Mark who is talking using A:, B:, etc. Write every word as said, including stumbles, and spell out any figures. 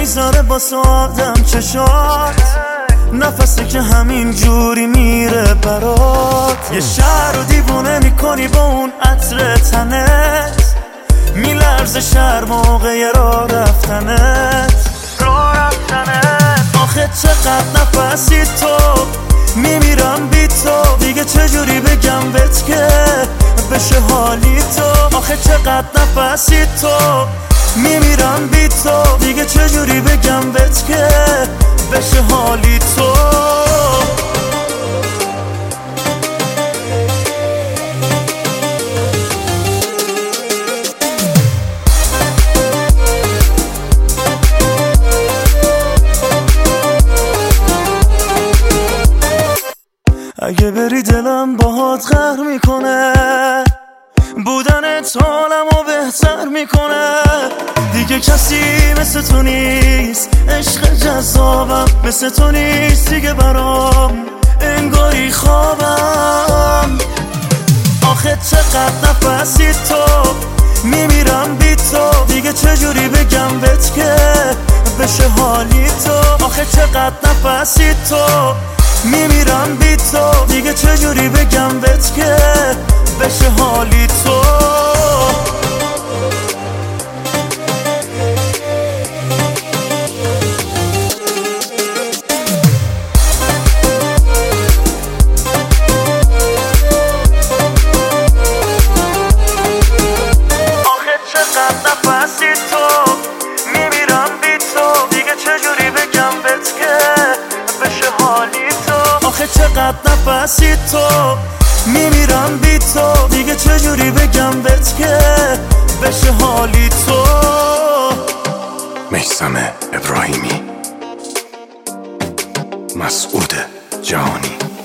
A: میذاره واسه آدم چشات، نفسی که همین جوری میره برات. یه شهر رو دیوونه میکنی با اون عطر تنت، میلرزه شهر موقع راه رفتنت راه رفتنت. آخه چقدر نفسی تو، میمیرم بی تو، دیگه چجوری بگم بهت که بشه حالی تو. آخه چقدر نفسی تو، میمیرم بی تو، دیگه چجوری بگم بهت که بشه حالی تو. اگه بری دلم باهات قهر میکنه، بودنت حالمو بهتر میکنه. دیگه کسی مثل تو نیست، عشق جذابم مثل تو نیست دیگه برام، انگاری خوابم. آخه چقدر نفسی تو، میمیرم بی تو، دیگه چجوری بگم بهت که بشه حالی تو. آخه چقدر نفسی تو، میمیرم بی تو، دیگه چجوری بگم بهت که بشه حالی تو. آخه چقدر نفسی تو، میمیرم بی تو، دیگه چجوری بگم بهت که بشه حالی تو. آخه چقدر نفسی تو، میمیرم بی تو، دیگه چجوری بگم بهت که بشه حالی تو.
B: میثم ابراهیمی، مسعود جهانی.